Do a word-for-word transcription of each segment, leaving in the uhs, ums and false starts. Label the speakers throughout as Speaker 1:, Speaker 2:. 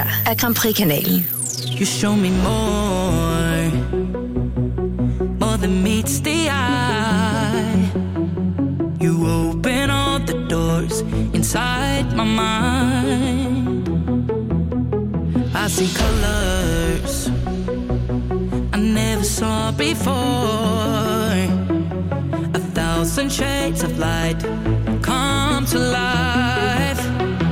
Speaker 1: her er Grand Prix-kanalen.
Speaker 2: You show me more, more than meets the eye. You open all the doors inside my mind. I see colors I never saw before. A thousand shades of light come to life,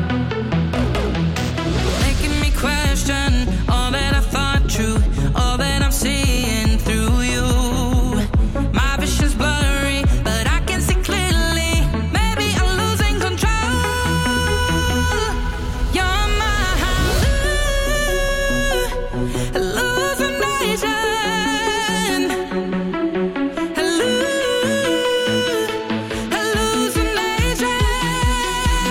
Speaker 2: making me question all that I thought true, all that I'm seeing through you. My vision's blurry, but I can see clearly. Maybe I'm losing control. You're my hallucination, hallucination.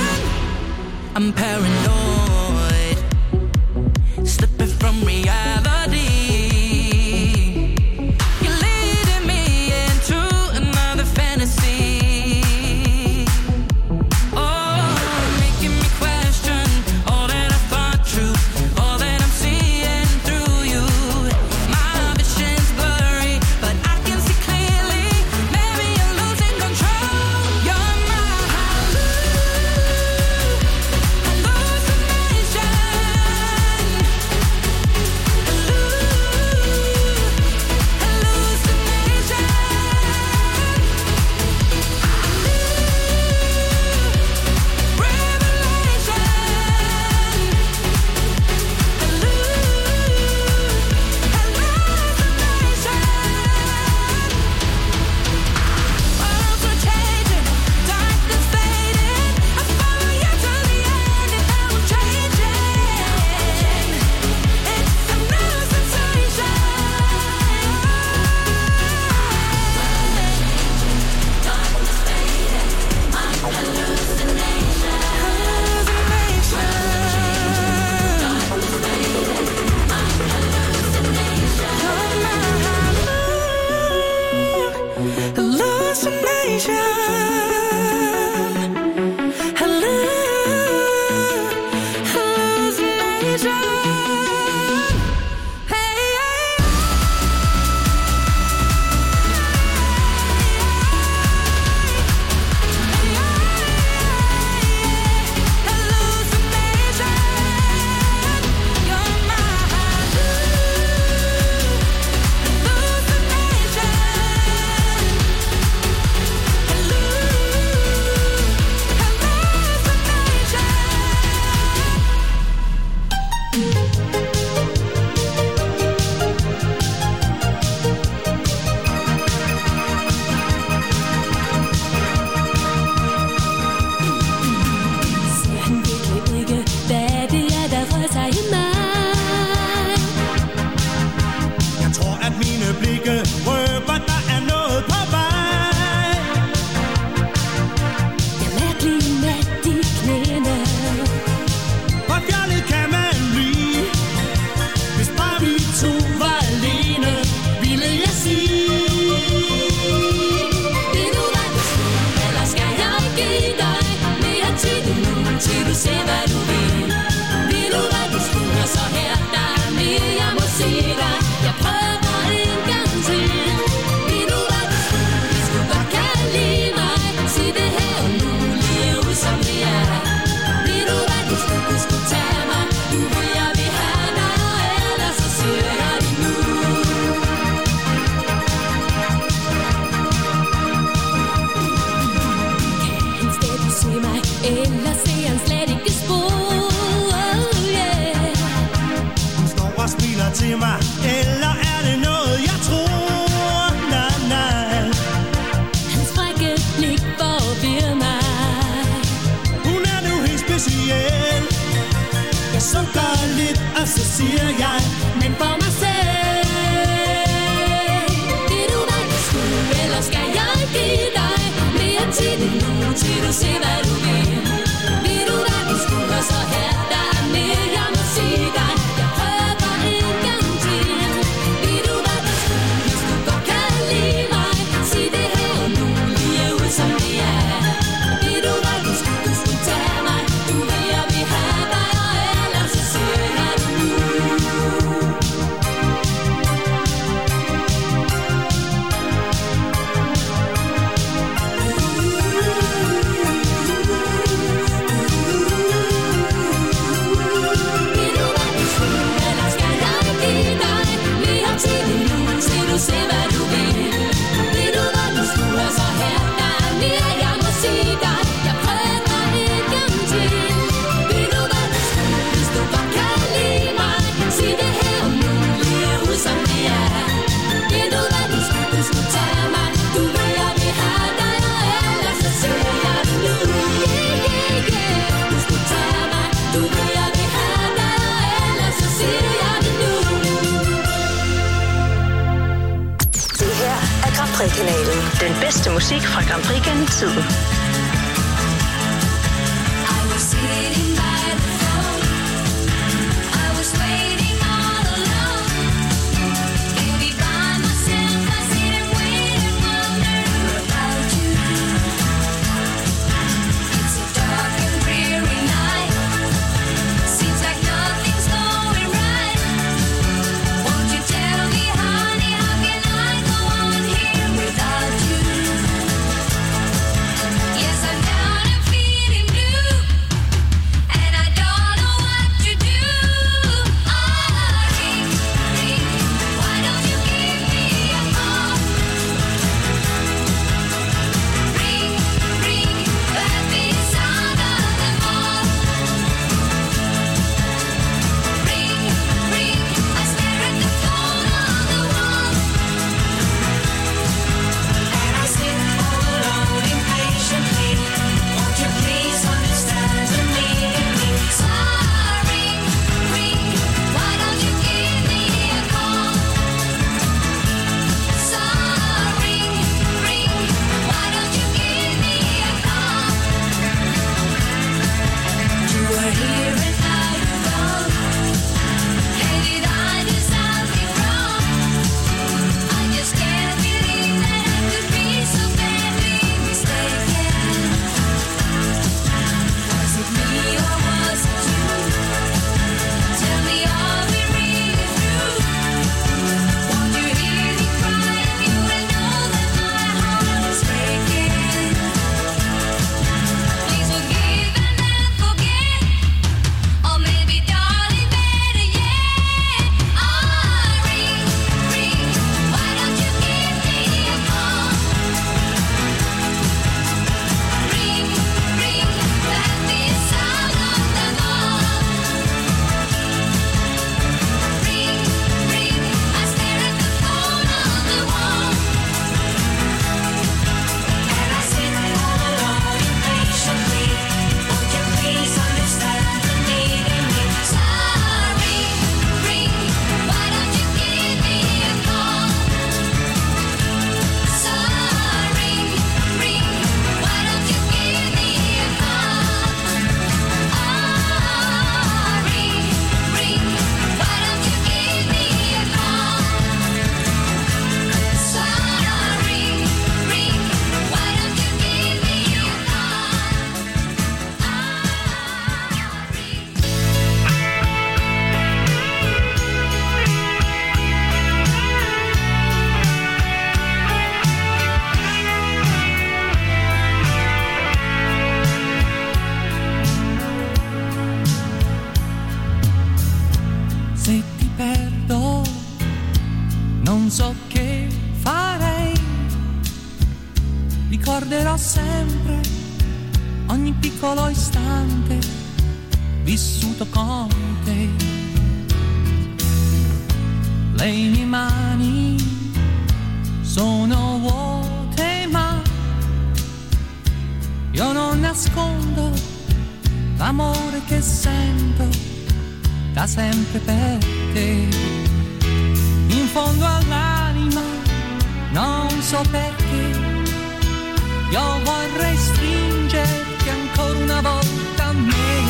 Speaker 1: Musikkanalen. Den bedste musik fra Grand Prix gennem tiden.
Speaker 3: Ricorderò sempre ogni piccolo istante vissuto con te. Le mie mani sono vuote, ma io non nascondo l'amore che sento da sempre per te. In fondo all'anima non so perché io vorrei stringerti ancora una volta a me.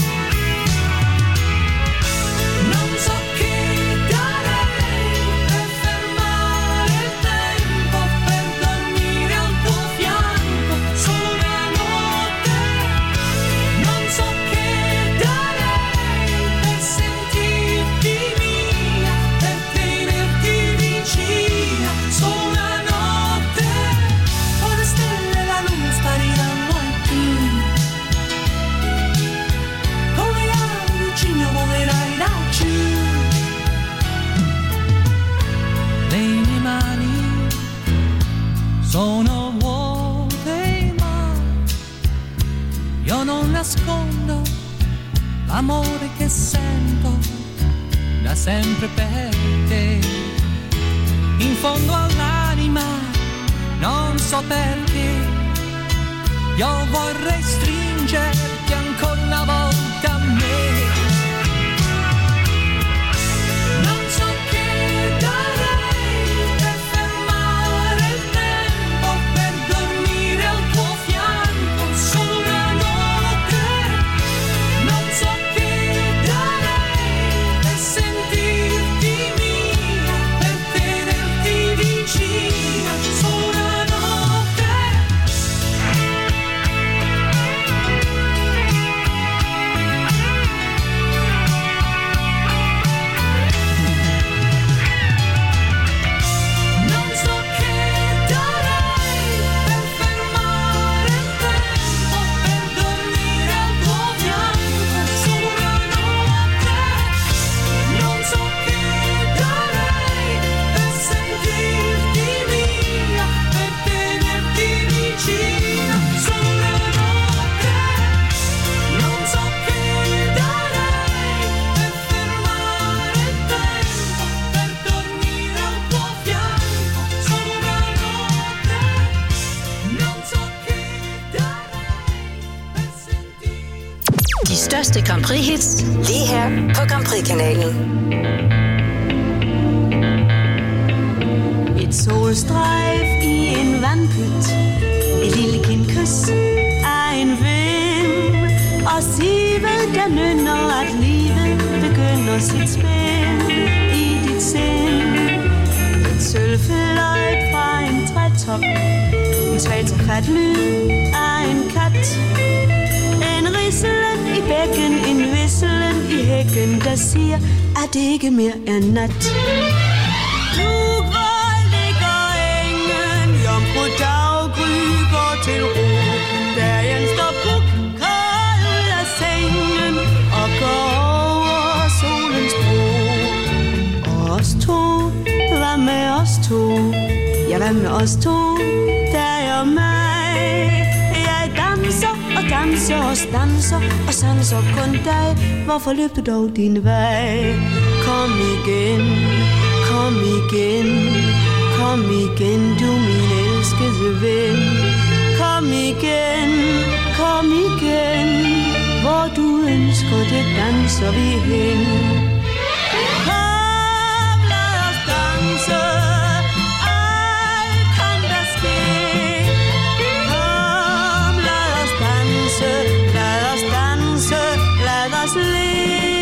Speaker 3: Non so che darei per fermare il tempo, per dormire al tuo fianco solo una notte. Non so che darei per sentirti mia, per tenerti vicina solo una notte. Poi le stelle, la luna spariranno anche. Come ali di cigno volerai laggiù. Le mie mani sono vuote, ma io non nascondo l'amore che sento da sempre per te. In fondo all'anima non so perché io vorrei stringerti ancora una volta a me. Non so che darei per fermare il tempo,
Speaker 1: største Grand Prix-hits lige her på Grand Prix-kanalen.
Speaker 3: Et solstrejf i en vandpyt, et lille kindkys af en vind, og sivet der nynner, at livet begynder sit spil i dit sind. Et sølvfløjt fra en trætop, en svag tilfat lyd af en kat, en rislen i bækken, en visselen i hækken, der siger, at det ikke mere er nat. Jomfru daggry går til ro, dagen står puk, kold ud af sengen og går over solens bro. Og os to, hvad med os to? Ja, hvad med os to? Dig og mig. Jeg danser og danser og stanser og sanser kun dig. Hvorfor løb du dog din vej? Kom igen, kom igen. Kom igen, du min elskede ven. Kom igen, kom igen. Hvor du ønsker det, danser vi hen. Kom, lad os danse. Alt kan der ske. Kom, lad os danse. Lad os danse. Lad os leve.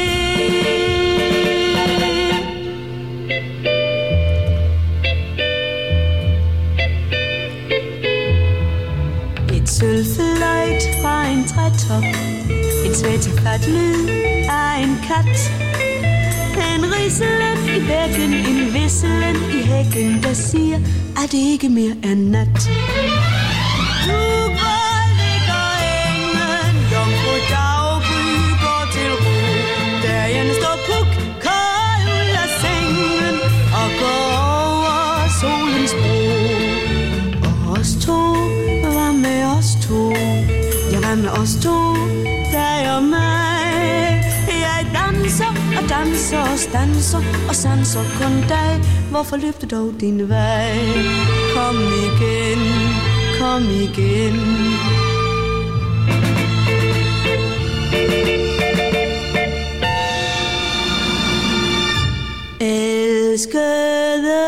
Speaker 3: Sølvfløjt fra en trætop, en svætteklat lyd af en kat, en rislen i bækken, en visselen i hækken, der siger, at det ikke mere er nat. Du går, ligger engen, jomfru daggry går til ro, dagen står puk, kold ud af sengen og går over solens bro. Og os to, med os to, ja, hvad med os to, dig og mig. Jeg danser og danser og stanser og sanser kun dig. Hvorfor løb du dog din vej? Kom igen, kom igen. Elskede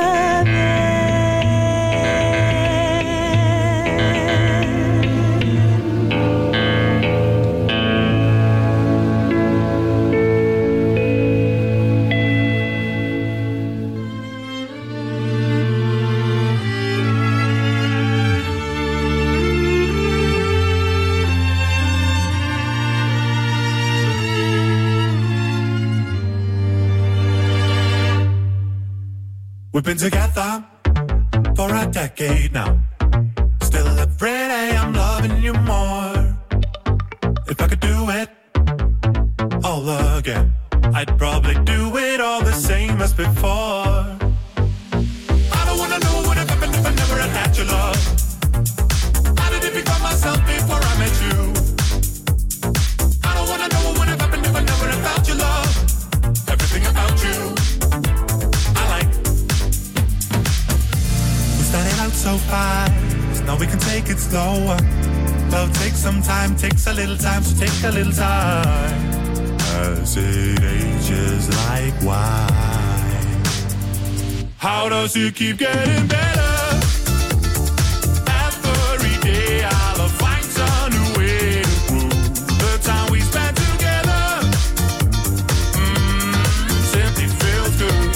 Speaker 4: We've been together for a decade now. Still every day I'm loving you more. If I could do it all again, I'd probably do it all the same as before. I don't wanna know what would have happened if I never had had your love. How did it become myself before I met you? I don't wanna know what would have happened if I never had felt your love. Everything about you started out so fast, now we can take it slower. Love takes some time, takes a little time, so take a little time. As it ages like wine, how does it keep getting better? Every day I'll find some new way to prove the time we spent together. Mm, simply feels good.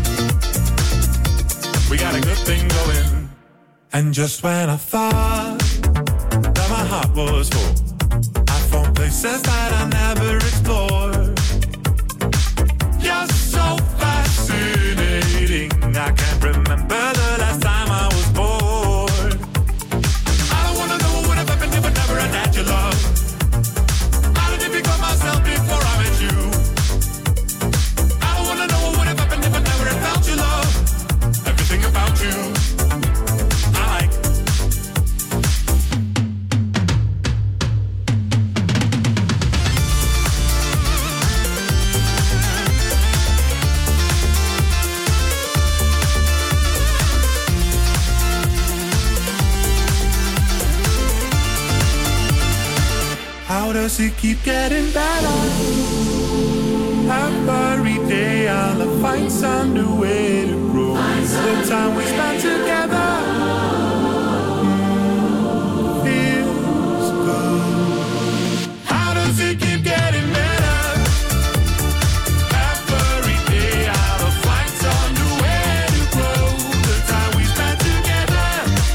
Speaker 4: We got a good thing going. And just when I thought that my heart was full, I found places that I never explored. You're so fascinating, I can't remember the last time I was bored. I don't wanna know what would have happened if I never had had your love. How did it become myself before I met you? I don't wanna know what would have happened if I never had felt your love. Everything about you I like. does it keep getting better? Every day I'll find some new way to grow. The time we spend together mm, feels good. How does it keep getting better? Every day I'll find some new way to grow. The time we spend together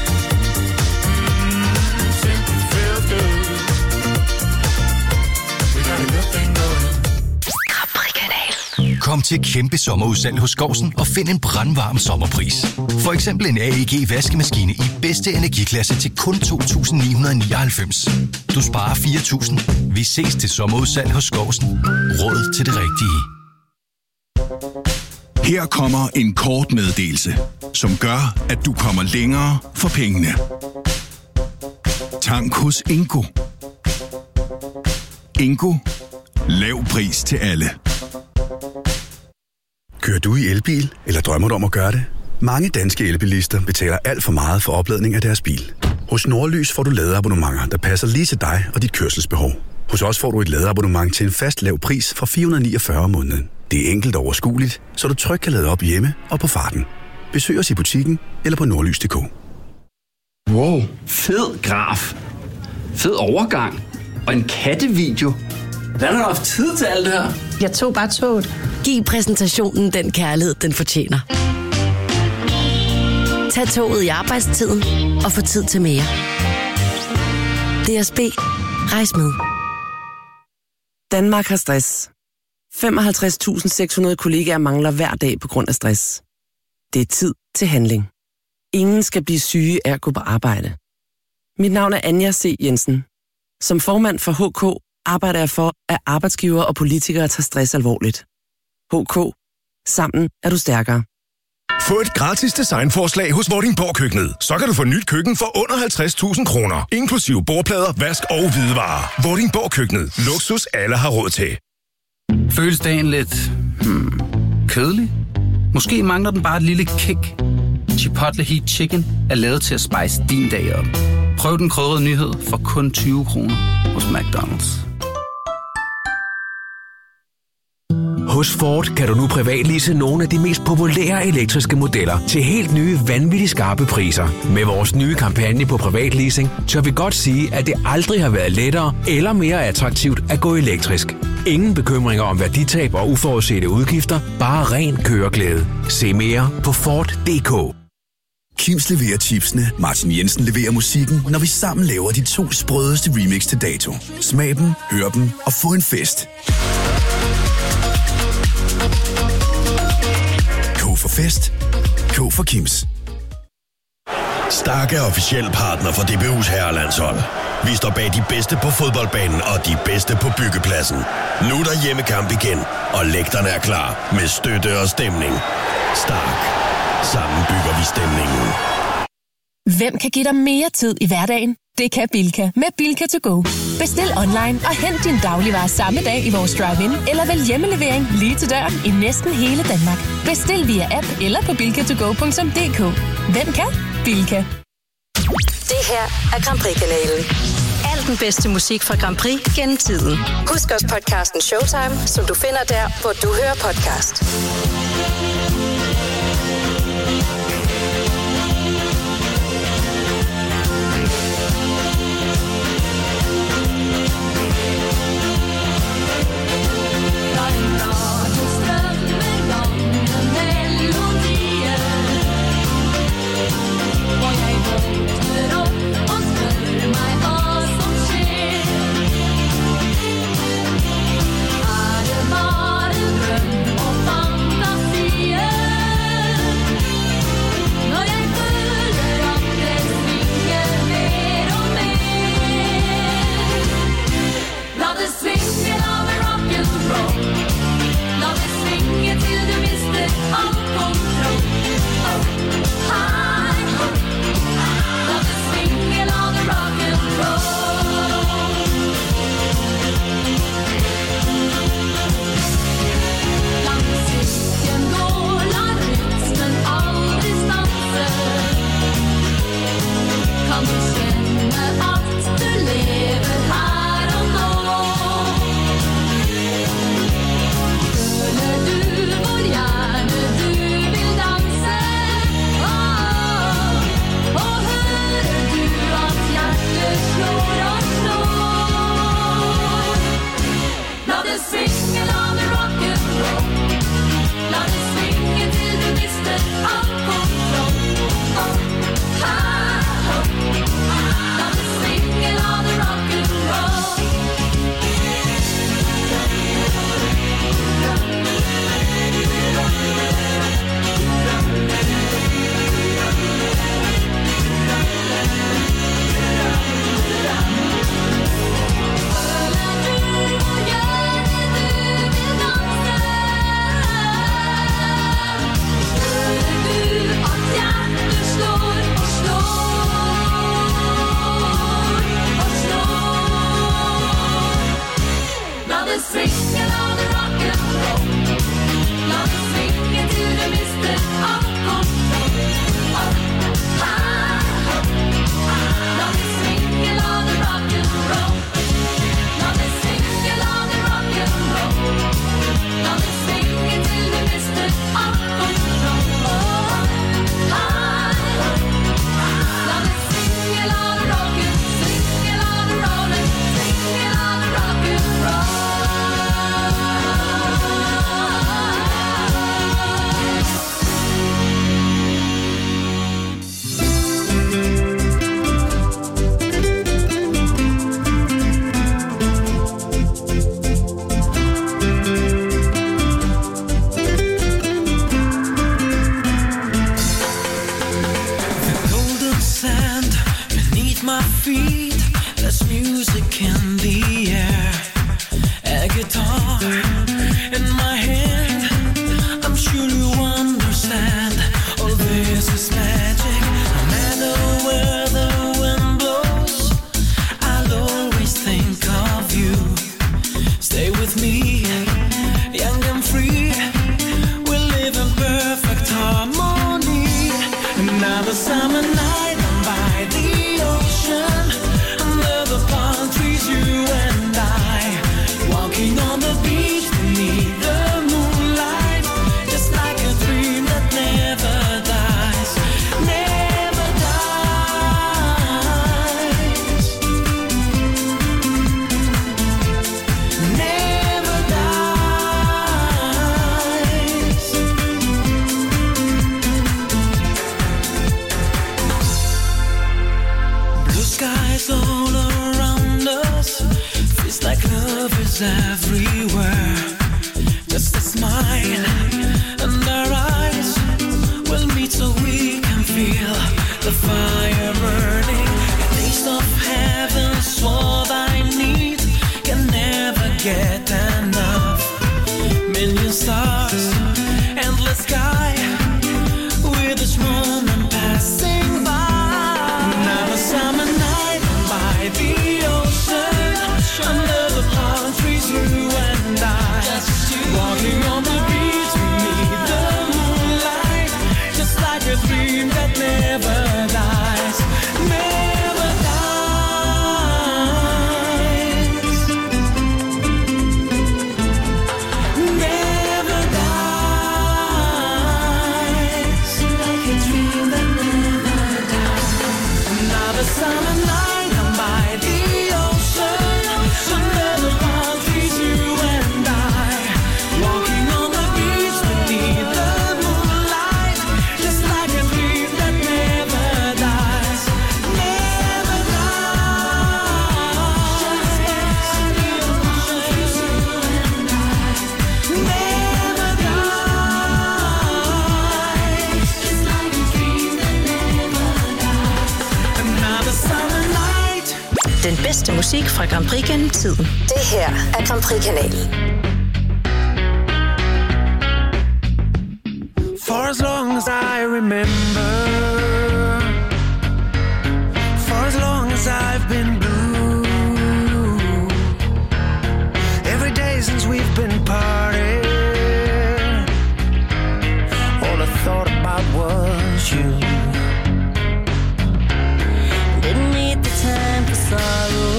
Speaker 4: mm, simply feels good. We got a good thing going.
Speaker 5: Kom til kæmpe sommerudsalg hos Skousen og find en brandvarm sommerpris. For eksempel en A E G vaskemaskine i bedste energiklasse til kun to tusind ni hundrede nioghalvfems. Du sparer fire tusind. Vi ses til sommerudsalg hos Skousen. Råd til det rigtige.
Speaker 6: Her kommer en kort meddelelse, som gør, at du kommer længere for pengene. Tank hos Ingo. Ingo. Lav pris til alle.
Speaker 7: Kører du i elbil, eller drømmer du om at gøre det? Mange danske elbilister betaler alt for meget for opladning af deres bil. Hos Nordlys får du ladeabonnementer, der passer lige til dig og dit kørselsbehov. Hos os får du et ladeabonnement til en fast lav pris fra fire hundrede niogfyrre om måneden. Det er enkelt og overskueligt, så du trygt kan lade op hjemme og på farten. Besøg os i butikken eller på nordlys punktum d k.
Speaker 8: Wow, fed graf. Fed overgang. Og en kattevideo. Hvordan har du haft tid til alt det her?
Speaker 9: Jeg tog bare toget.
Speaker 10: Giv præsentationen den kærlighed, den fortjener. Tag toget i arbejdstiden og få tid til mere. D S B. Rejs med.
Speaker 11: Danmark har stress. femoghalvtreds tusind seks hundrede kollegaer mangler hver dag på grund af stress. Det er tid til handling. Ingen skal blive syge af at gå på arbejde. Mit navn er Anja C. Jensen. Som formand for H K arbejder jeg for, at arbejdsgivere og politikere tager stress alvorligt. H K. Sammen er du stærkere.
Speaker 12: Få et gratis designforslag hos Vordingborg Køkkenet. Så kan du få nyt køkken for under halvtreds tusind kroner. Inklusive bordplader, vask og hvidevarer. Vordingborg Køkkenet. Luksus alle har råd til.
Speaker 13: Føles dagen lidt hmm, kedelig? Måske mangler den bare et lille kick. Chipotle Heat Chicken er lavet til at spice din dag op. Prøv den krydrede nyhed for kun tyve kroner hos McDonald's.
Speaker 14: Hos Ford kan du nu privatlease nogle af de mest populære elektriske modeller til helt nye, vanvittigt skarpe priser. Med vores nye kampagne på privatleasing, tør vi godt sige, at det aldrig har været lettere eller mere attraktivt at gå elektrisk. Ingen bekymringer om værditab og uforudsete udgifter, bare ren køreglæde. Se mere på Ford punktum d k.
Speaker 7: Kims leverer chipsene, Martin Jensen leverer musikken, når vi sammen laver de to sprødeste remix til dato. Smag dem, hør dem og få en fest. K for fest. K for Kims.
Speaker 15: Stark er officiel partner for D B U's herrelandshold. Vi står bag de bedste på fodboldbanen og de bedste på byggepladsen. Nu er der hjemmekamp igen, og lægterne er klar med støtte og stemning. Stark. Sammen bygger vi stemningen.
Speaker 16: Hvem kan give dig mere tid i hverdagen? Det kan Bilka med Bilka to go. Bestil online og hent din dagligvarer samme dag i vores drive-in, eller vælg hjemmelevering lige til døren i næsten hele Danmark. Bestil via app eller på bilka to go punktum d k. Hvem kan? Bilka.
Speaker 1: Det her er Grand Prix-kanalen. Al den bedste musik fra Grand Prix gennem tiden. Husk også podcasten Showtime, som du finder der, hvor du hører podcast.
Speaker 17: Är det bara dröm och fantasier?
Speaker 9: beneath my feet. There's music in the air. A guitar in my hand. I'm sure you understand. All this is magic. No matter where the wind blows, I'll always think of you. Stay with me, young and free. We'll live in perfect harmony. Another summer night, I'm by the ocean. Under the palm trees, you and I, walking on the beach beneath the moonlight, just like a dream that never dies, never dies, never dies. Blue skies all around us, feels like love is everywhere. Just a smile and our eyes will meet so we can feel the fire burning. A taste of heaven's what I need, can never get enough. Million stars, endless sky, with each moment passing by. Another summer night by the ocean, under the palm trees, you and I, walking on the beach beneath the moonlight, just like a dream that never dies, never dies, never dies, like a dream that never dies. Another summer night, I'm by the ocean, under the palm trees, you and I, walking on the beach beneath the moonlight, just like a dream that never dies, never dies, never dies, just like a dream that never dies. Another summer night.
Speaker 1: Den bedste musik fra Grand Prix gennem tiden. Det her er Grand Prix-kanalen.
Speaker 9: For as long as I remember, for as long as I've been blue, every day since we've been parting, all I thought about was you.
Speaker 3: Didn't need the time for sorrow,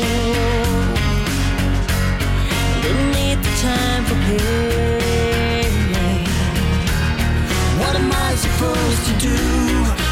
Speaker 3: didn't need the time for pain.
Speaker 9: What am I supposed to do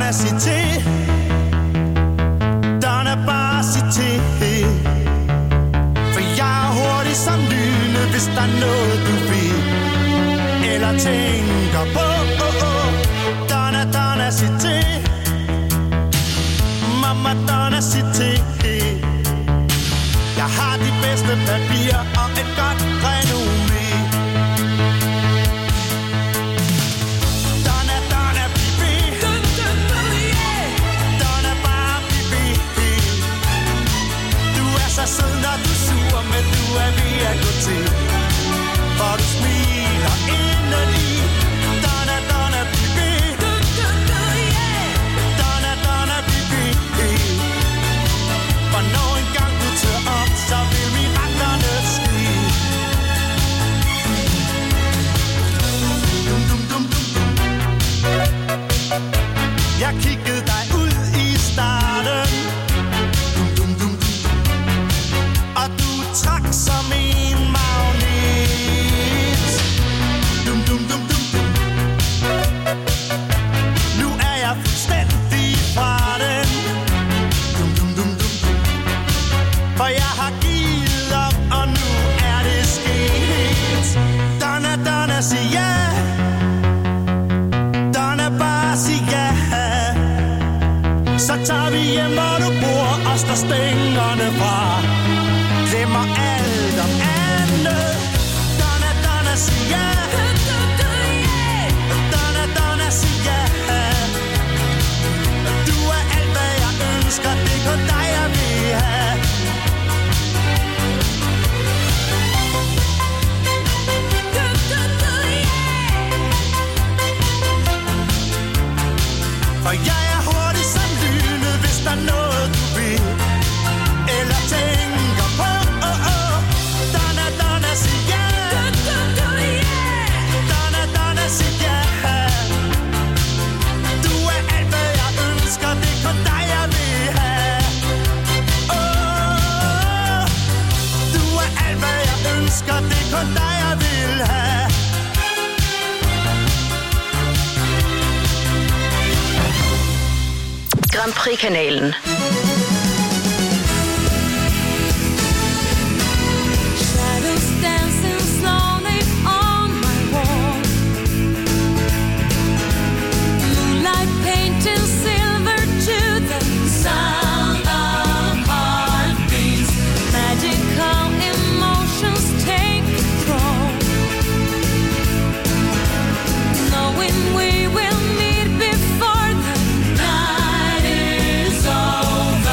Speaker 17: donna, sig til. Donna, bare sig til. For jeg er hurtig som lynet, hvis der er noget du vil eller tænker på. Oh, oh. Donna, Donna, sig til. Mamma, Donna, sig til. Jeg har de bedste papirer og et godt renommé. Donna, Donna, bibi. Donna, bare bibi. Du er så sød, når du er sur, men du er ved at gå til. For du smiler indeni. Donna, Donna, bibi. Donna, Donna, bibi. For når en gang du tør op, så vil miraklerne ske. Dum, dum, dum, dum, dum. Jeg kiggede dig ud i starten. Dum, dum, dum, dum. Og du trak som en magnet. Dum, dum, dum, dum, dum. Nu er jeg fuldstændig fra den. Dum, dum, dum, dum. For jeg har givet op, og nu er det sket. Donna, Donna, sig ja. Donna, bare sig ja. Så tager vi hjem, hvor du bor, og står stængerne fra. Glemmer alt om andet. Donna, Donna, sig ja. Donna, Donna, sig ja. Du er alt, hvad jeg ønsker, det er kun dig, jeg vil have. For jeg er hurtig som lynet, hvis der er noget du vil eller tænker på. Oh, oh. Donna, Donna, sig ja. Donna, Donna, sig ja. Du er alt, hvad jeg ønsker, det er kun dig, jeg vil have. Oh, du er alt, hvad jeg ønsker, det er kun dig, jeg vil have.
Speaker 1: Grand Prix-kanalen.
Speaker 2: Shadows dancing slowly on my wall. Moonlight painting silver to the sound of heartbeats. Magical emotions take control. Knowing we will meet before the night is over.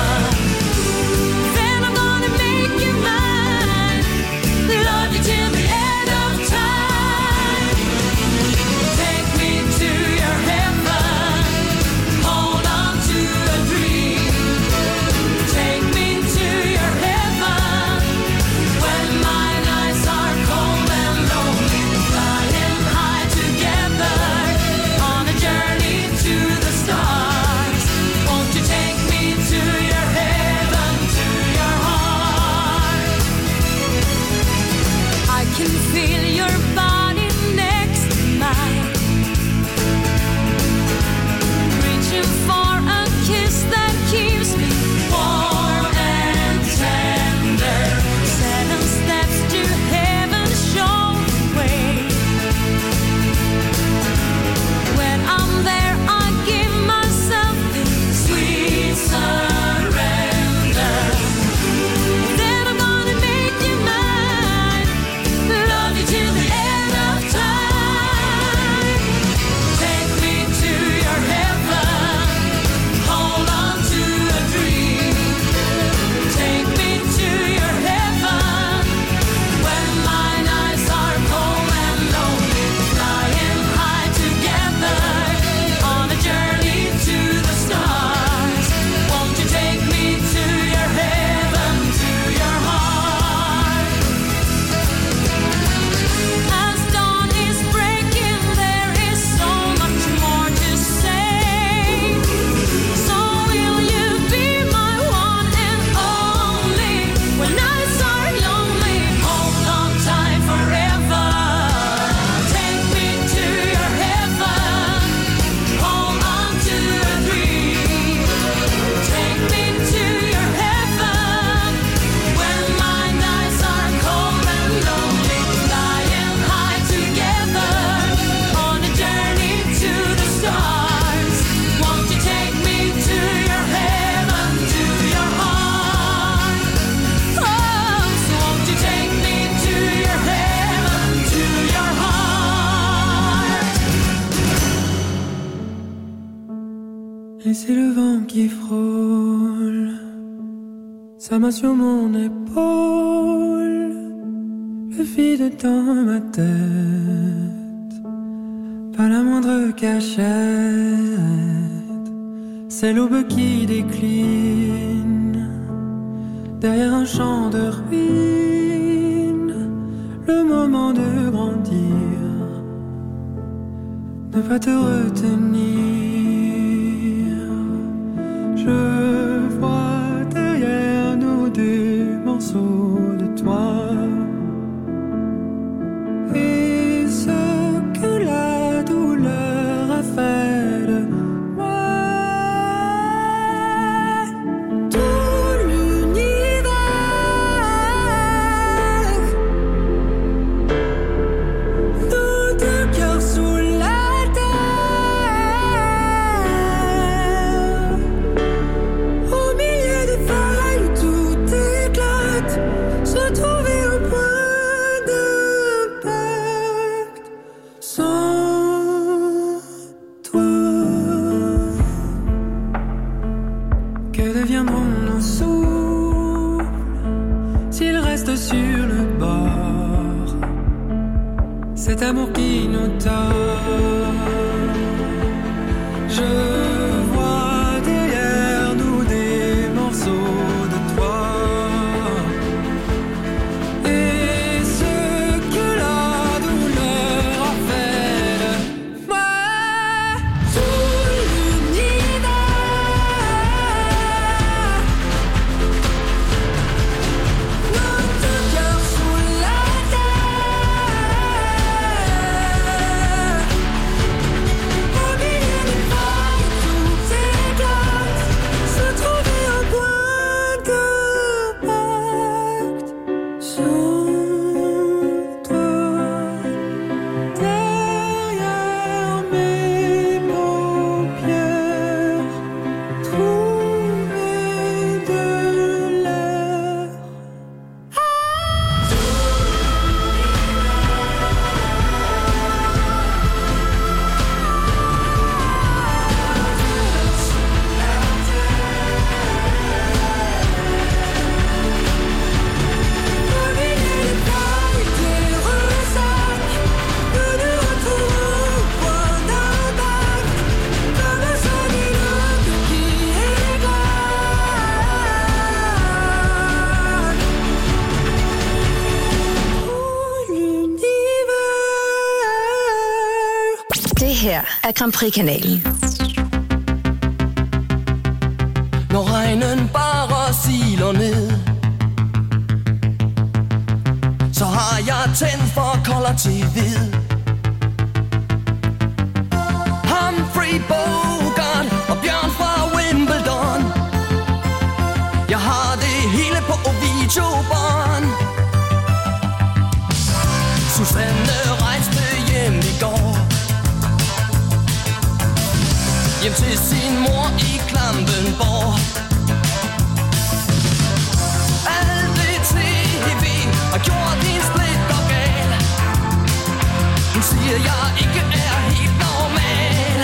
Speaker 18: Et c'est le vent qui frôle sa main sur mon épaule, le vide dans ma tête, pas la moindre cachette. C'est l'aube qui décline derrière un champ de ruines, le moment de grandir, ne pas te retenir. Je vois derrière nous des morceaux de toi, et ce que la douleur a fait de moi. Tout l'univers, nos deux cœurs sous la terre, au milieu des failles où tout éclate, se trouver au point d'impact. Sans toi, que deviendront nos souffles s'ils restent sur le bord? Cet amour qui nous tord. Je vois derrière nous des morceaux de toi, et ce que la douleur a fait de moi. Tout l'univers, nos deux cœurs sous la terre, au milieu des failles tout éclate, se trouver au point d'impact. Sans toi, derrière mes paupières, trouver de l'air. Au milieu des failles des ressacs, nous nous retrouvons au point d'impact, comme un solide qui éclate. Tout l'univers.
Speaker 1: Det her er Grand Prix-kanalen.
Speaker 9: Når regnen bare siler ned, så har jeg tændt for kolder til hvid. Humphrey Bogart og Bjørn fra Wimbledon, jeg har det hele på videobånd. Susanne rejste hjem i går, hjem til sin mor i Klampenborg. Alt det T V har gjort hendes blikker gal. Hun siger, jeg ikke er helt normal.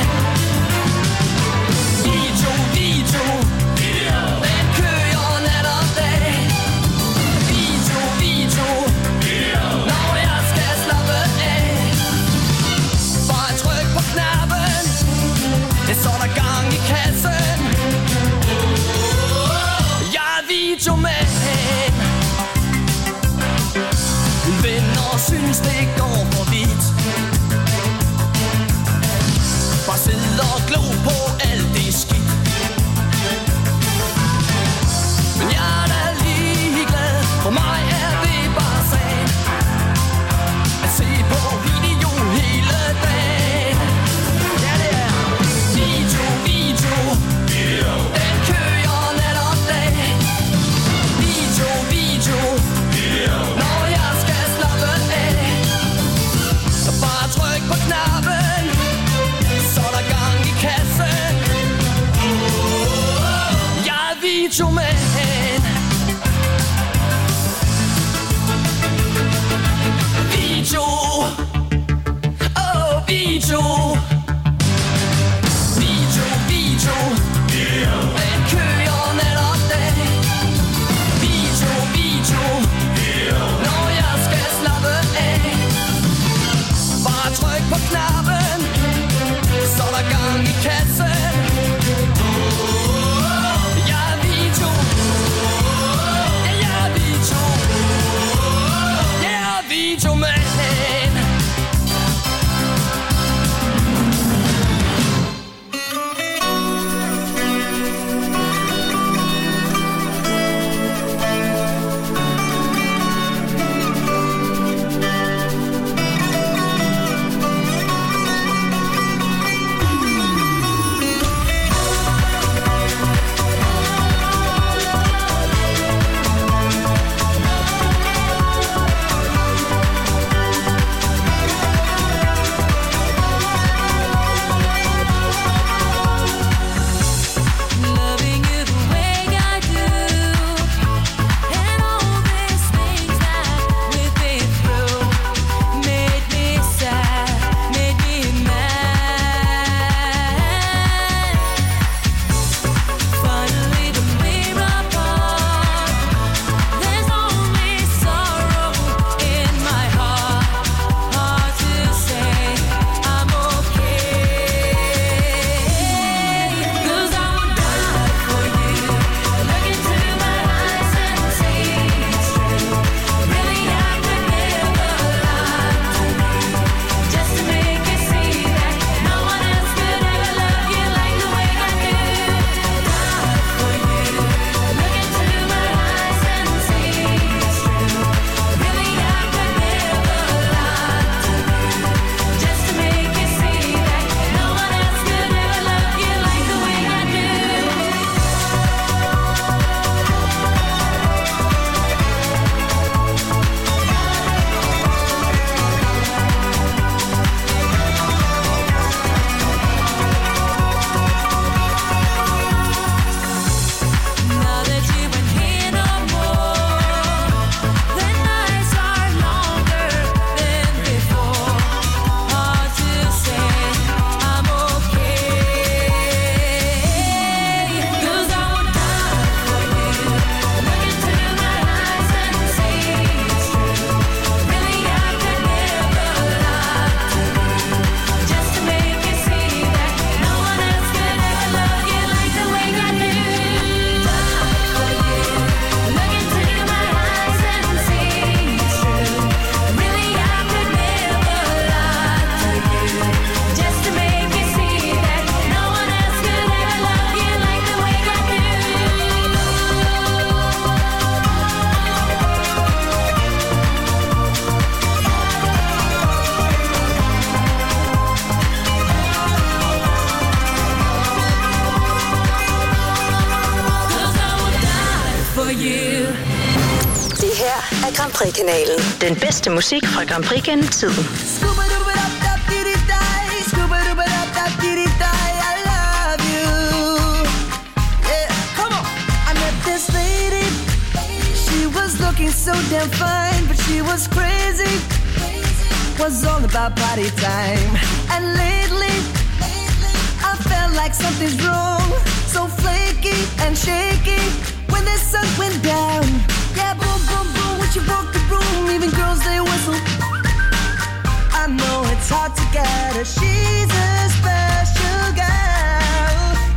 Speaker 9: Video, video, den kører nat og dag. Video, video, når jeg skal slappe af. Bare tryk på knappen, så er der gang i kassen. Jeg er videomand. Mine venner synes det går for vidt. Bare sidde og glo på alt det skidt. Men jeg er da ligeglad, for mig er det bare sagen at se på video hele dagen. Ja, det er video, video, den kører nat og dag. Video, video, når jeg skal slappe af. Så bare tryk på knappen, så er der gang i kassen. Jeg er videomand. Video, oh video, video, video.
Speaker 2: sang i kassen. Jeg er Vito. Ja, jeg er Vito. Jeg er Vito, man.
Speaker 1: Grand Prix-kanalen. Den bedste musik fra Grand Prix gennem tiden.
Speaker 3: Looking so damn fine, but she was crazy. Was all about party time. And lately, I felt like something's wrong. So flaky and shaky when the sun went down. Yeah, boom, boom, boom, when she broke the room, even girls they whistle. I know it's hard to get her. She's a special girl.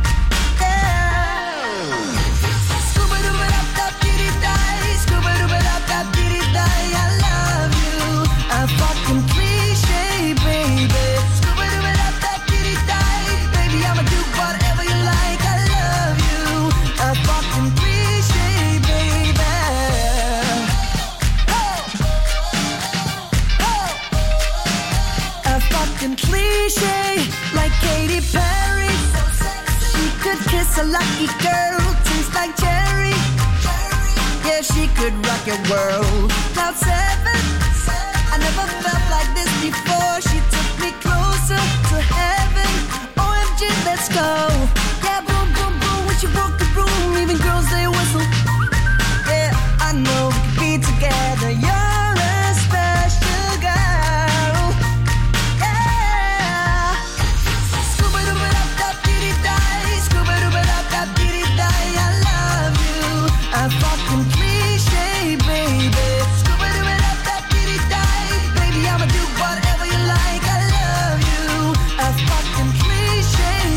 Speaker 3: Yeah. Scuba dooba dap dap diddy die, scuba dooba dap dap diddy die. I love you, a fucking cliche, baby. Scuba dooba dap dap diddy die, baby. I'ma do whatever you like. I love you, a fucking cliche, baby. A fucking cliche, like Katy Perry. She could kiss a lucky girl, tastes like cherry. Yeah, she could rock your world. Cloud seven, I never felt like this before. She took me closer to heaven. O M G, let's go. Yeah, boom, boom, boom, when she broke the room, even girls they whistle. Yeah, I know we could be together. You're a special girl. Yeah. Scuba dooba dap dap diddy die, scuba dooba dap dap diddy die. I love you, a fucking cliche, baby. Scuba dooba dap dap diddy die, baby. I'ma do whatever you like. I love you, a fucking cliche,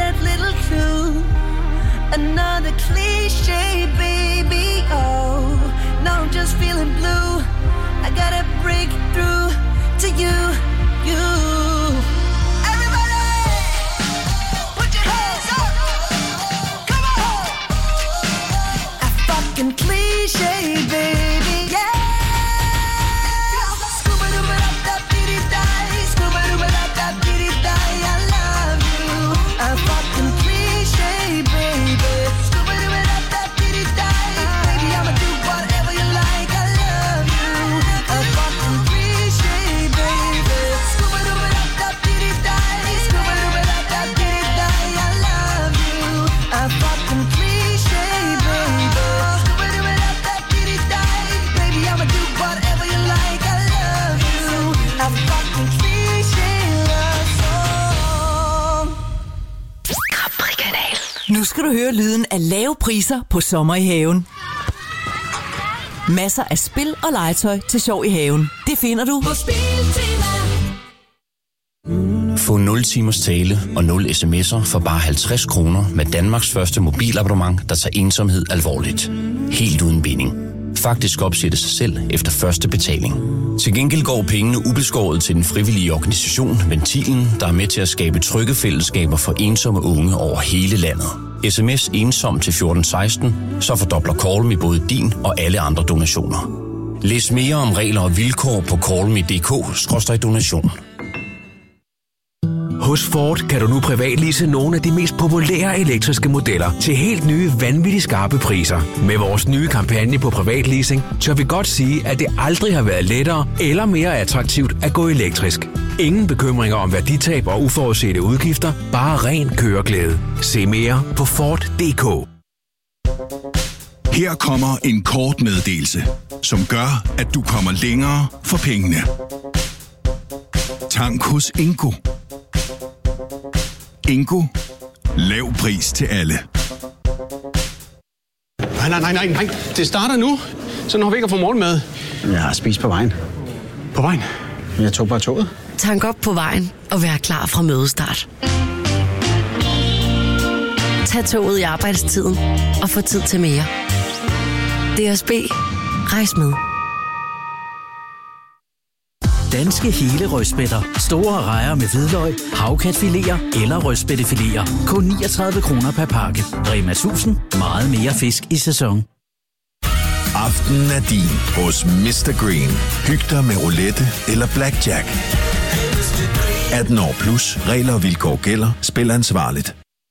Speaker 3: that little clue. Another cliche, baby, oh. Now I'm just feeling blue. I gotta break through to you, you. Everybody, put your hands up. Come on. A fucking cliche, baby, yeah. Scuba-dooba-da-da-dee-dee-die, scuba-dooba-da-da-dee-dee-die, I love you. A fucking cliche, baby. Scuba-dooba-da-da-dee-dee-die, baby, I'ma do whatever you like, I love you. A fucking cliche, baby. Scuba-dooba-da-da-dee-dee-die, scuba-dooba-da-da-dee-dee-die, I love you. A fucking cliche, baby. Scuba-dooba-da-da-dee-dee-die, baby, I'ma do whatever you like, I love you. A fucking cliche love song.
Speaker 19: Capri-kanal. Nu skal du høre lyden af lave priser på sommer i haven. Masser af spil og legetøj til sjov i haven. Det finder du på Spiltema.
Speaker 20: Få nul timers tale og nul sms'er for bare halvtreds kroner med Danmarks første mobilabonnement, der tager ensomhed alvorligt. Helt uden binding. Faktisk opsætte sig selv efter første betaling. Til gengæld går pengene ubeskåret til den frivillige organisation Ventilen, der er med til at skabe trygge fællesskaber for ensomme unge over hele landet. Sms ensom til fjorten seksten, så fordobler Callme både din og alle andre donationer. Læs mere om regler og vilkår på callme punktum d k skråstreg donation.
Speaker 14: Hos Ford kan du nu privatlease nogle af de mest populære elektriske modeller til helt nye, vanvittigt skarpe priser. Med vores nye kampagne på privatleasing, tør vi godt sige, at det aldrig har været lettere eller mere attraktivt at gå elektrisk. Ingen bekymringer om værditab og uforudsete udgifter, bare ren køreglæde. Se mere på Ford punktum d k.
Speaker 6: Her kommer en kort meddelelse, som gør, at du kommer længere for pengene. Tank hos Ingo. Ingo. Lav pris til alle.
Speaker 21: Nej, nej, nej, nej, nej. Det starter nu. Så når vi ikke at få morgenmad.
Speaker 22: Jeg har spist på vejen.
Speaker 21: På vejen?
Speaker 22: Jeg tog bare toget.
Speaker 10: Tank op på vejen og vær klar fra mødestart. Tag toget i arbejdstiden og få tid til mere. D S B. Rejs med.
Speaker 23: Danske hele rødspætter. Store rejer med hvidløg, havkatfiléer eller rødspættefiléer. Kun niogtredive kroner per pakke. Rema tusind. Meget mere fisk i sæson.
Speaker 24: Aftenen er din hos mister Green. Hyg dig med roulette eller blackjack. atten år plus. Regler og vilkår gælder. Spil ansvarligt.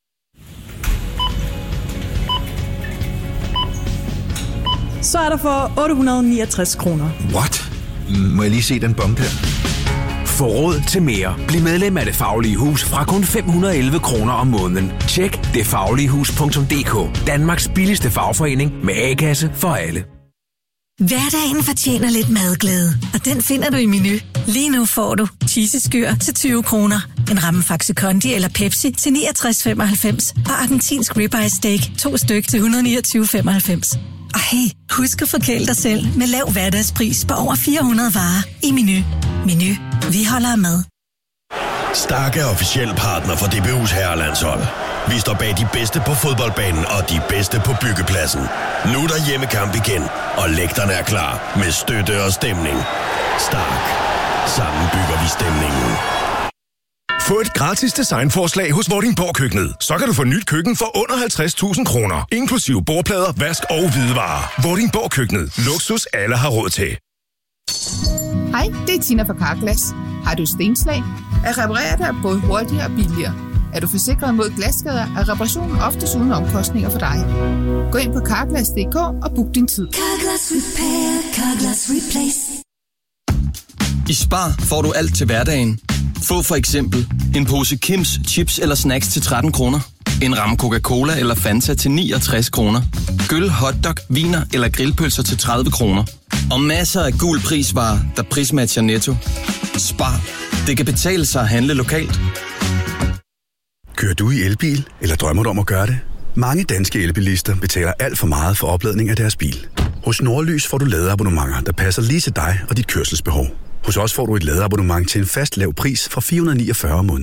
Speaker 25: Så er der for otte hundrede og niogtres kroner.
Speaker 24: What? Må jeg lige se den bombe her?
Speaker 14: Få råd til mere. Bliv medlem af Det Faglige Hus fra kun fem hundrede og elleve kroner om måneden. Tjek det faglige hus punktum d k. Danmarks billigste fagforening med A-kasse for alle.
Speaker 26: Hverdagen fortjener lidt madglæde, og den finder du i Menu. Lige nu får du cheeseskyr til tyve kroner, en ramme Faxe Kondi eller Pepsi til niogtres femoghalvfems og argentinsk ribeye steak to styk til et hundrede og niogtyve femoghalvfems. Og hey, husk at forkæle dig selv med lav hverdagspris på over fire hundrede varer i Menu. Menu. Vi holder af mad.
Speaker 15: Stark er officiel partner for D B U's herrelandshold. Vi står bag de bedste på fodboldbanen og de bedste på byggepladsen. Nu er der hjemmekamp igen, og lægterne er klar med støtte og stemning. Stark. Sammen bygger vi stemningen.
Speaker 12: Få et gratis designforslag hos Vordingborg Køkkenet. Så kan du få nyt køkken for under halvtreds tusind kroner. Inklusive bordplader, vask og hvidevarer. Vordingborg Køkkenet. Luksus alle har råd til.
Speaker 27: Hej, det er Tina fra Carglass. Har du stenslag? At reparere det er både hurtigere og billigere. Er du forsikret mod glasskader, er reparationen oftest uden omkostninger for dig. Gå ind på carglass punktum d k og book din tid.
Speaker 28: Carglass Repair, Carglass Replace.
Speaker 29: I Spar får du alt til hverdagen. Få for eksempel en pose Kims chips eller snacks til tretten kroner. En ramme Coca-Cola eller Fanta til niogtres kroner. Gyld, hotdog, viner eller grillpølser til tredive kroner. Og masser af gul prisvarer, der prismatcher Netto. Spar. Det kan betale sig at handle lokalt.
Speaker 7: Kører du i elbil, eller drømmer du om at gøre det? Mange danske elbilister betaler alt for meget for opladning af deres bil. Hos Nordlys får du ladeabonnementer, der passer lige til dig og dit kørselsbehov. Hos os får du et ladeabonnement til en fast lav pris fra fire hundrede og niogfyrre om måneden.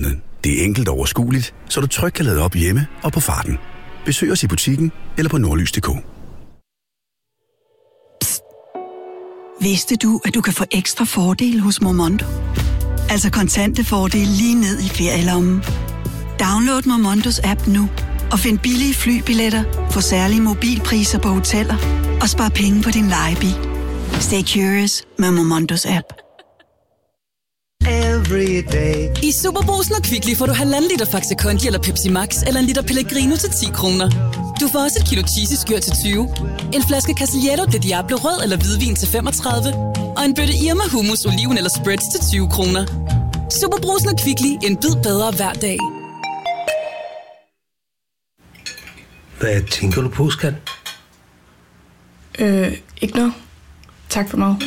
Speaker 7: Det er enkelt og overskueligt, så du trygt kan lade op hjemme og på farten. Besøg os i butikken eller på nordlys punktum d k.
Speaker 4: Vidste du, at du kan få ekstra fordele hos Momondo? Altså kontante fordele lige ned i ferielommen. Download Momondos app nu og find billige flybilletter på særlige mobilpriser på hoteller og spar penge på din lejebil. Stay curious med Momondos app.
Speaker 5: I Superbrugsen og Kvickly får du halvanden liter Faxe Kondi eller Pepsi Max eller en liter Pellegrino til ti kroner. Du får også et kilo cheesy-skyr til tyve, en flaske Casiglietto de Diablo rød eller hvidvin til femogtredive og en bøtte Irma hummus, oliven eller spreads til tyve kroner. Superbrugsen og Kvickly, en bid bedre hver dag.
Speaker 8: Hvad tænker du på, skat?
Speaker 9: Øh, ikke noget. Tak for meget.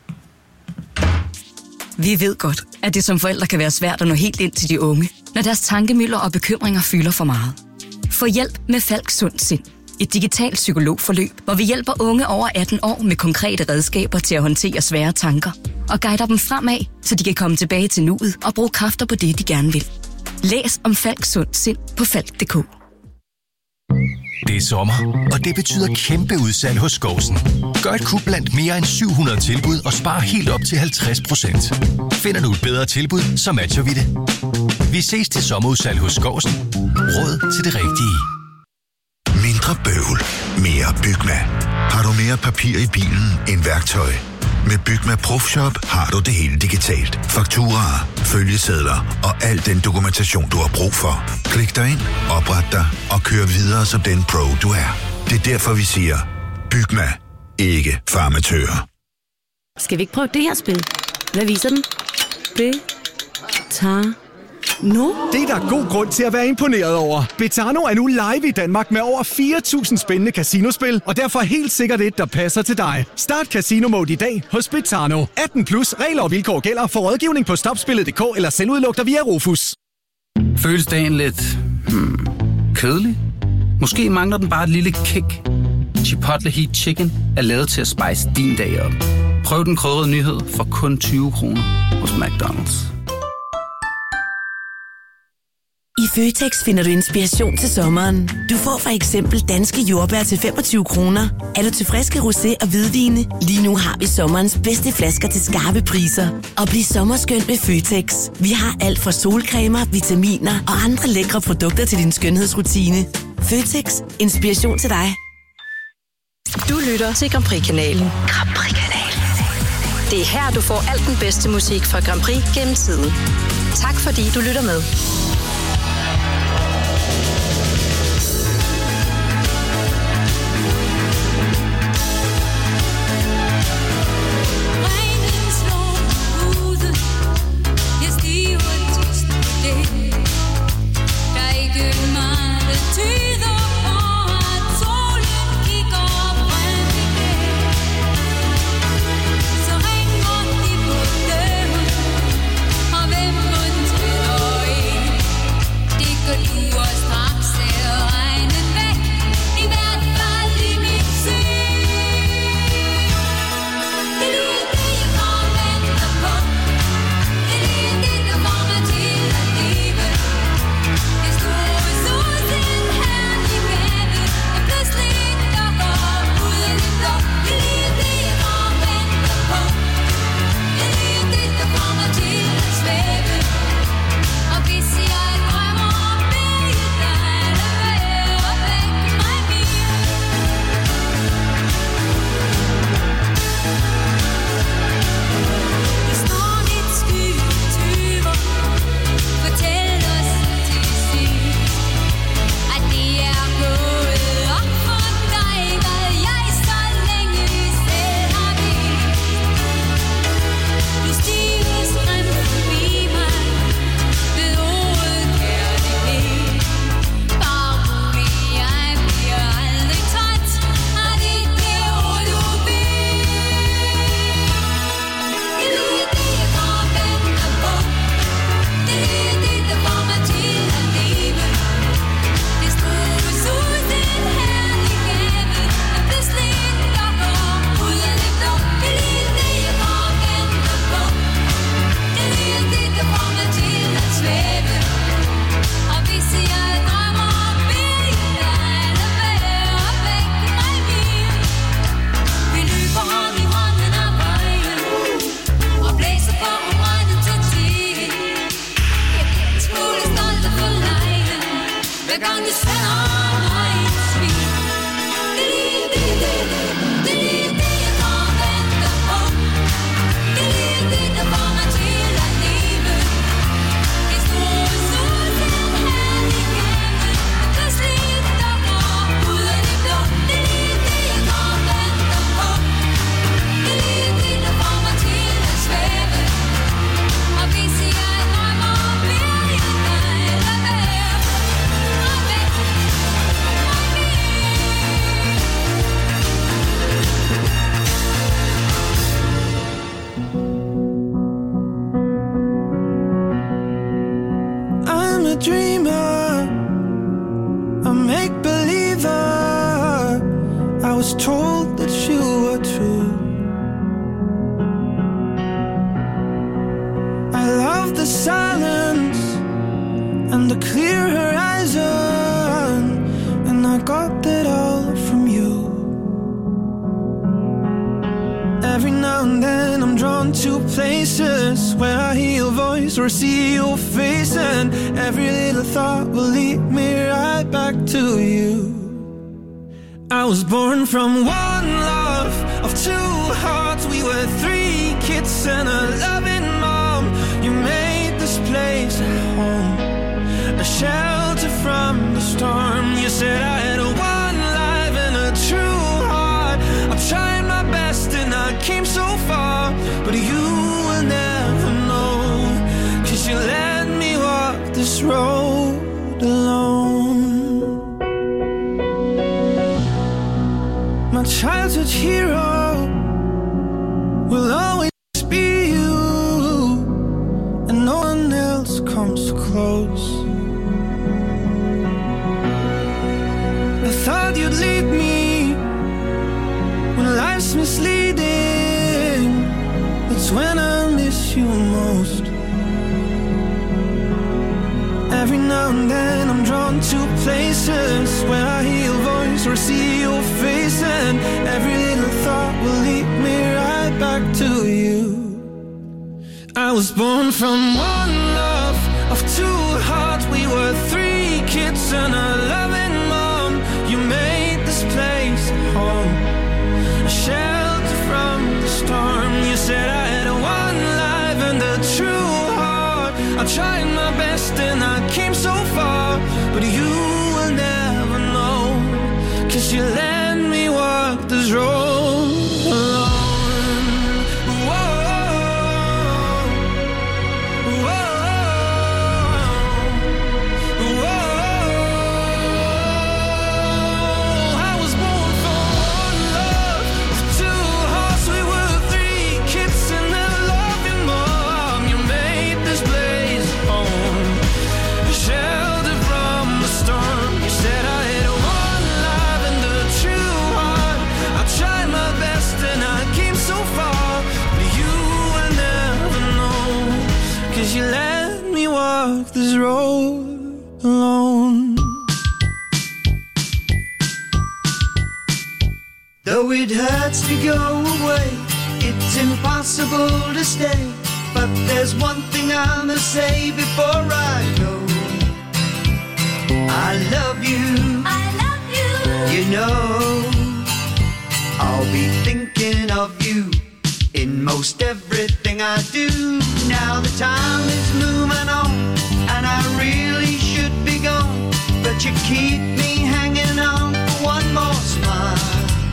Speaker 26: Vi ved godt, at det som forældre kan være svært at nå helt ind til de unge, når deres tankemylder og bekymringer fylder for meget. Få hjælp med Falk Sund Sind. Et digitalt psykologforløb, hvor vi hjælper unge over atten år med konkrete redskaber til at håndtere svære tanker og guider dem fremad, så de kan komme tilbage til nuet og bruge kræfter på det, de gerne vil. Læs om Falk Sund Sind på falk punktum d k.
Speaker 11: Det er sommer, og det betyder kæmpe udsalg hos Skovsen. Gør et kub blandt mere end syv hundrede tilbud og spar helt op til halvtreds procent. Finder du et bedre tilbud, så matcher vi det. Vi ses til sommerudsalg hos Skovsen. Råd til det rigtige.
Speaker 13: Mindre bøvl, mere Bygma. Har du mere papir i bilen end værktøj? Med Bygma Profshop har du det hele digitalt. Fakturaer, følgesedler og al den dokumentation, du har brug for. Klik dig ind, opret dig og kør videre som den pro, du er. Det er derfor, vi siger, Bygma, ikke farmatører.
Speaker 10: Skal vi ikke prøve det her spil? Hvad viser den? Det tager nu.
Speaker 16: Det er der god grund til at være imponeret over. Betano er nu live i Danmark med over fire tusind spændende casinospil, og derfor helt sikkert et, der passer til dig. Start Casino Mode i dag hos Betano. atten plus, regler og vilkår gælder. For rådgivning på stopspillet punktum d k eller selvudlugter via Rufus.
Speaker 17: Føles dagen lidt hmm, kedelig? Måske mangler den bare et lille kick. Chipotle Heat Chicken er lavet til at spice din dag op. Prøv den krydrede nyhed for kun tyve kroner hos McDonald's.
Speaker 10: I Føtex finder du inspiration til sommeren. Du får for eksempel danske jordbær til femogtyve kroner. Er du til friske rosé og hvidvine? Lige nu har vi sommerens bedste flasker til skarpe priser. Og bliv sommerskønt med Føtex. Vi har alt fra solcremer, vitaminer og andre lækre produkter til din skønhedsrutine. Føtex. Inspiration til dig.
Speaker 1: Du lytter til Grand Prix-kanalen. Grand Prix-kanalen. Det er her, du får alt den bedste musik fra Grand Prix gennem tiden. Tak fordi du lytter med.
Speaker 2: Og hvem må tæller i
Speaker 3: a dreamer, a make-believer. I was told that you were true. I love the silence and the clear horizon, and I got that all from you. Every now and then I'm drawn to places where I hear your voice or see your face, and every little thought will lead me right back to you. I was born from one love of two hearts. We were three kids and a loving mom. You made this place a home, a shelter from the storm. You said I had a one life and a true heart. I'm trying my best and I came so far, but you will never know, 'cause you let me walk this road alone. My childhood hero will always be you, and no one else comes close. I thought you'd lead me when life's misleading. That's when I miss you most. Every now and then I'm drawn to places where I hear your voice or see your face, and every little thought will lead me right back to you. I was born from one love of two hearts. We were three kids and a loving mom. You made this place home, a shelter from the storm. You said I had a one life and a true heart. I tried my best and I came so far, but you will never know, 'cause you let me walk this road alone. Whoa, whoa, whoa. I was born for one love of two hearts. We were three kids and a loving mom. You made this place home, a shelter from the storm. You said I had one life and a true heart. I tried my best and I came so far, but you will never know, 'cause you let me walk this road alone.
Speaker 6: Though it hurts to go away, it's impossible to stay. But there's one thing I must say before I go. I love you. I love you. You know, I'll be thinking of you in most everything I do. Now the time is moving on, and I really should be gone, but you keep me hanging on for one more smile.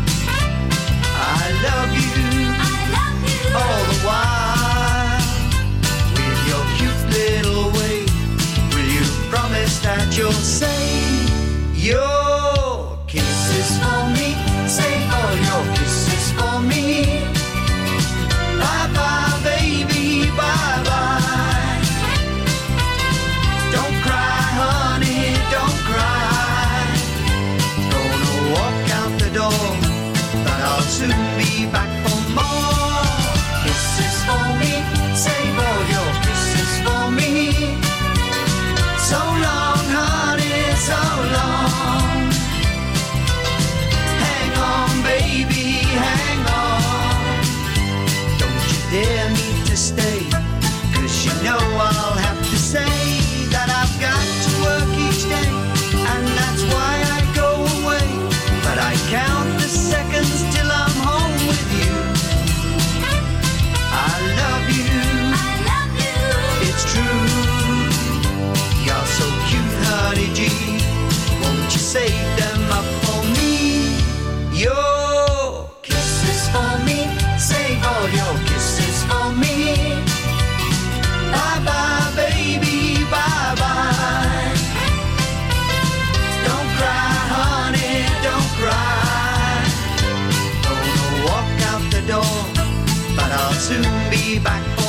Speaker 6: I love you. I love you. All the while, with your cute little way, will you promise that you'll say your kisses for me? Save all your kisses for me. Bye bye, baby, bye bye. Don't cry, honey, don't cry. Gonna walk out the door, but I'll soon be back for more kisses for me. Save all your kisses for me. So long, honey, so long. Hang on, baby, hang on. Don't you dare me to stay, 'cause you know I'll have to say that I've got to work each day, and that's why I go away. But I count the seconds till I'm home with you. I love you. I love you. It's true. You're so cute, honey G. Won't you save them up for me? Your kisses for me. Save all your kisses for me. Bye bye, baby, bye bye. Don't cry, honey, don't cry. Gonna walk out the door, but I'll soon be back.